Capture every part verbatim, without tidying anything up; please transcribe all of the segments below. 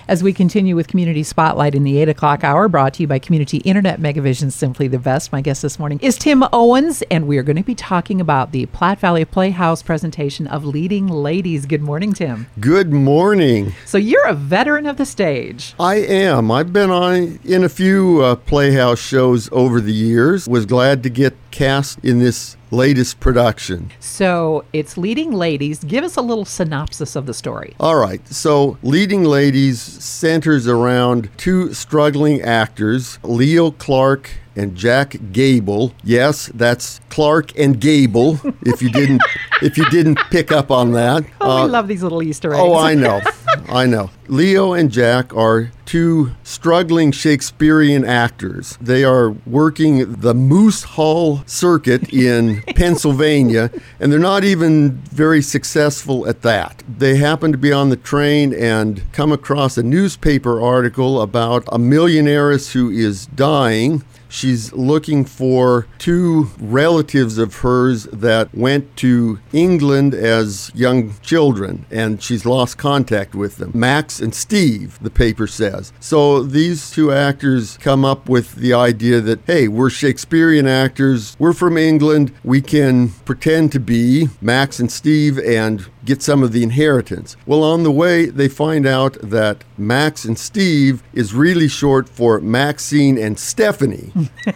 as we continue with Community Spotlight in the eight o'clock hour, brought to you by Community Internet Megavision, Simply the Best. My guest this morning is Tim Owens, and we are going to be talking about the Platte Valley Playhouse presentation of Leading Ladies. Good morning, Tim. Good morning. So you're a veteran of the stage. I am. I've been on in a few uh, Playhouse shows over the years. Was glad to get cast in this latest production. So it's Leading Ladies. Give us a little synopsis of the story. All right. So Leading Ladies centers around two struggling actors, Leo Clark and Jack Gable. Yes, that's Clark and Gable. If you didn't, if you didn't pick up on that. Oh, uh, we love these little Easter eggs. Oh, I know, I know. Leo and Jack are two struggling Shakespearean actors. They are working the Moose Hall circuit in Pennsylvania, and they're not even very successful at that. They happen to be on the train and come across a newspaper article about a millionairess who is dying. She's looking for two relatives of hers that went to England as young children, and she's lost contact with them. Max and Steve, the paper says. So these two actors come up with the idea that, hey, we're Shakespearean actors, we're from England, we can pretend to be Max and Steve and get some of the inheritance. Well, on the way, they find out that Max and Steve is really short for Maxine and Stephanie.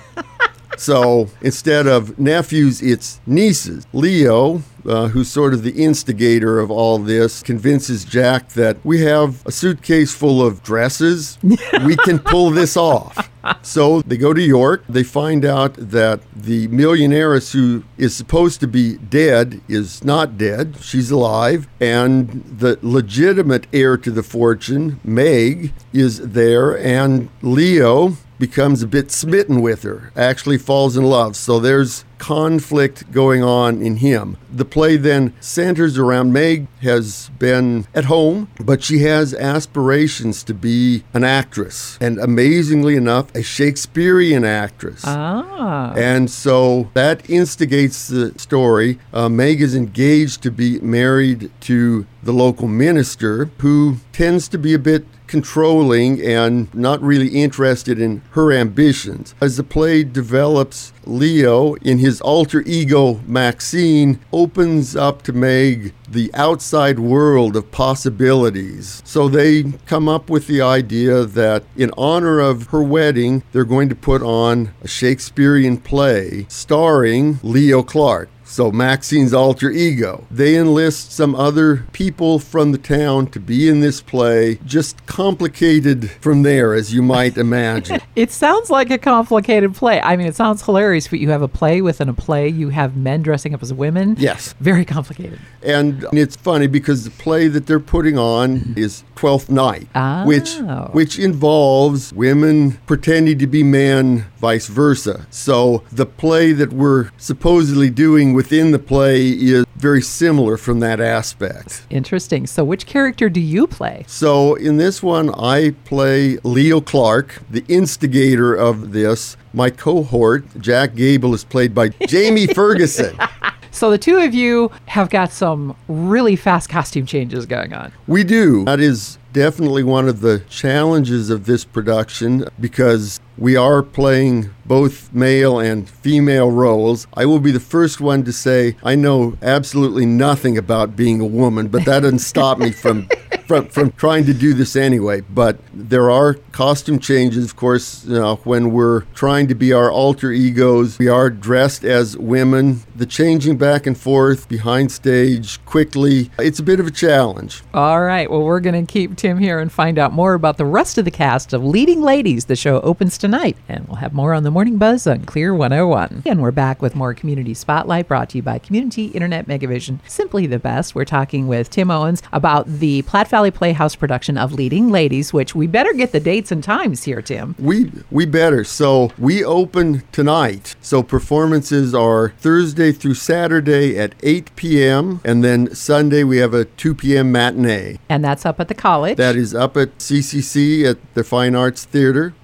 So instead of nephews, it's nieces. Leo, uh, who's sort of the instigator of all this, convinces Jack that we have a suitcase full of dresses. We can pull this off. So they go to York. They find out that the millionairess who is supposed to be dead is not dead. She's alive. And the legitimate heir to the fortune, Meg, is there. And Leo becomes a bit smitten with her, actually falls in love. So there's conflict going on in him. The play then centers around Meg has been at home, but she has aspirations to be an actress, and amazingly enough, a Shakespearean actress. Ah. And so that instigates the story. Uh, Meg is engaged to be married to the local minister, who tends to be a bit controlling and not really interested in her ambitions. As the play develops, Leo, in his alter ego Maxine, opens up to Meg the outside world of possibilities. So they come up with the idea that in honor of her wedding, they're going to put on a Shakespearean play starring Leo Clark. So Maxine's alter ego. They enlist some other people from the town to be in this play. Just complicated from there, as you might imagine. It sounds like a complicated play. I mean, it sounds hilarious, but you have a play within a play. You have men dressing up as women. Yes. Very complicated. And it's funny because the play that they're putting on is Twelfth Night, oh. which which involves women pretending to be men, vice versa. So the play that we're supposedly doing within the play is very similar from that aspect. Interesting. So which character do you play? So in this one, I play Leo Clark, the instigator of this. My cohort, Jack Gable, is played by Jamie Ferguson. So the two of you have got some really fast costume changes going on. We do. That is definitely one of the challenges of this production because we are playing both male and female roles. I will be the first one to say I know absolutely nothing about being a woman, but that doesn't stop me from From, from trying to do this anyway. But there are costume changes, of course, you know, when we're trying to be our alter egos. We are dressed as women. The changing back and forth behind stage quickly, it's a bit of a challenge. All right. Well, we're going to keep Tim here and find out more about the rest of the cast of Leading Ladies. The show opens tonight, and we'll have more on the Morning Buzz on Clear one oh one. And we're back with more Community Spotlight brought to you by Community Internet Megavision, Simply the Best. We're talking with Tim Owens about the Platte Valley Playhouse production of Leading Ladies, which we better get the dates and times here, Tim. We we better. So we open tonight. So performances are Thursday through Saturday at eight p.m. and then Sunday we have a two p.m. matinee. And that's up at the college. That is up at C C C at the Fine Arts Theater.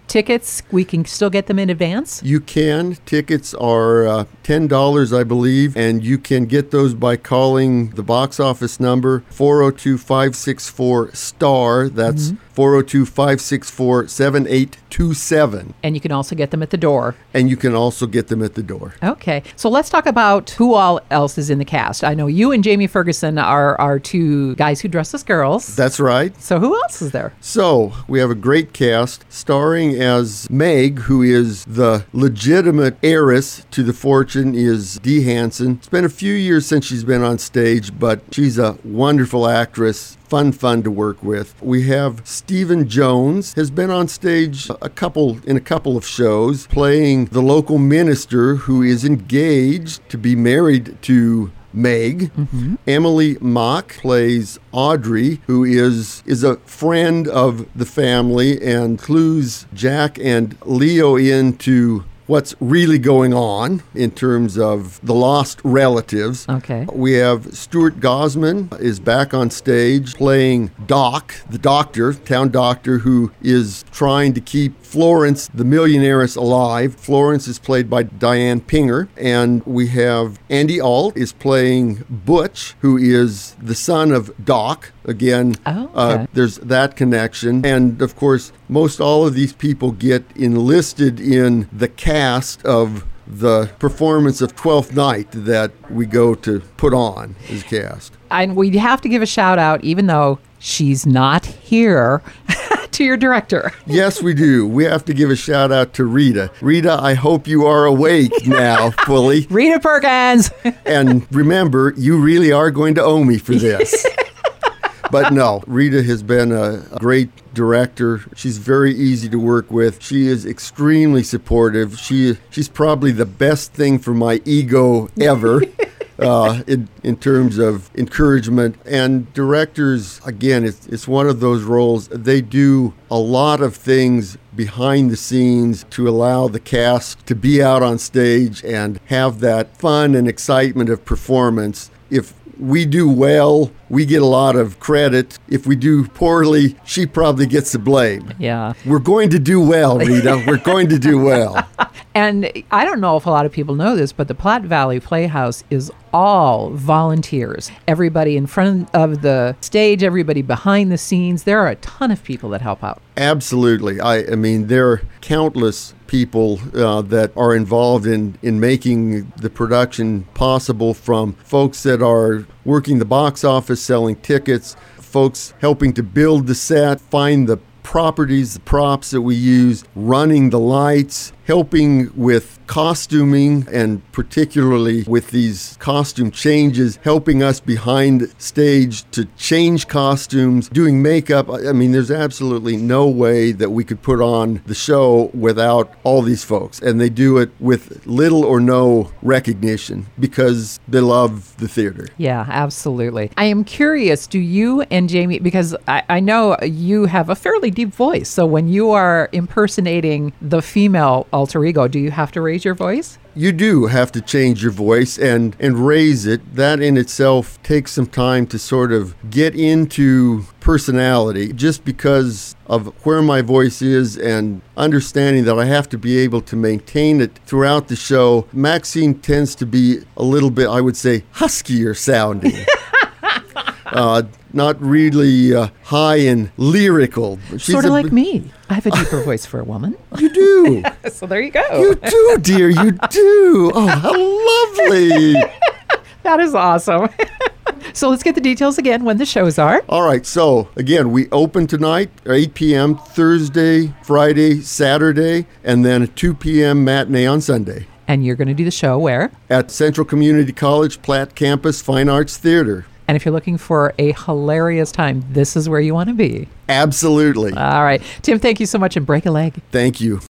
Tickets, we can still get them in advance? You can. Tickets are uh, ten dollars, I believe, and you can get those by calling the box office number four oh two, five six four, STAR. That's mm-hmm. four oh two, five six four, seven eight two seven. And you can also get them at the door. And you can also get them at the door. Okay. So let's talk about who all else is in the cast. I know you and Jamie Ferguson are our two guys who dress as girls. That's right. So who else is there? So we have a great cast starring as Meg, who is the legitimate heiress to the fortune, is Dee Hansen. It's been a few years since she's been on stage, but she's a wonderful actress. Fun, fun to work with. We have Stephen Jones, has been on stage a couple in a couple of shows, playing the local minister who is engaged to be married to Meg. Mm-hmm. Emily Mock plays Audrey, who is is a friend of the family and clues Jack and Leo into what's really going on in terms of the lost relatives. Okay. We have Stuart Gosman is back on stage playing Doc, the doctor, town doctor, who is trying to keep Florence, the millionairess, alive. Florence is played by Diane Pinger. And we have Andy Alt is playing Butch, who is the son of Doc. Again, oh, okay. uh, there's that connection. And of course, most all of these people get enlisted in the cast of the performance of Twelfth Night that we go to put on as cast. And we have to give a shout out, even though she's not here, to your director. Yes, we do. We have to give a shout out to Rita. Rita, I hope you are awake now fully. Rita Perkins. And remember, you really are going to owe me for this. But no, Rita has been a great director. She's very easy to work with. She is extremely supportive. She she's probably the best thing for my ego ever. Uh, in, in terms of encouragement. And directors, again, it's, it's one of those roles. They do a lot of things behind the scenes to allow the cast to be out on stage and have that fun and excitement of performance. If we do well, we get a lot of credit. If we do poorly, she probably gets the blame. Yeah. We're going to do well, Rita. We're going to do well. And I don't know if a lot of people know this, but the Platte Valley Playhouse is all volunteers. Everybody in front of the stage, everybody behind the scenes. There are a ton of people that help out. Absolutely. I, I mean, there are countless people uh, that are involved in, in making the production possible, from folks that are working the box office, selling tickets, folks helping to build the set, find the properties, the props that we use, running the lights, helping with costuming, and particularly with these costume changes, helping us behind stage to change costumes, doing makeup. I mean, there's absolutely no way that we could put on the show without all these folks. And they do it with little or no recognition because they love the theater. Yeah, absolutely. I am curious, do you and Jamie, because I, I know you have a fairly deep voice, so when you are impersonating the female alter ego, do you have to raise your voice? You do have to change your voice and, and raise it. That in itself takes some time to sort of get into personality, just because of where my voice is and understanding that I have to be able to maintain it throughout the show. Maxine tends to be a little bit, I would say, huskier sounding. uh, not really uh, high and lyrical. She's sort of a, like me. I have a deeper voice for a woman. You do. So there you go. You do, dear. You do. Oh, how lovely. That is awesome. So let's get the details again, when the shows are. All right. So again, we open tonight at eight p.m. Thursday, Friday, Saturday, and then a two p.m. matinee on Sunday. And you're going to do the show where? At Central Community College Platte Campus Fine Arts Theater. And if you're looking for a hilarious time, this is where you want to be. Absolutely. All right. Tim, thank you so much, and break a leg. Thank you.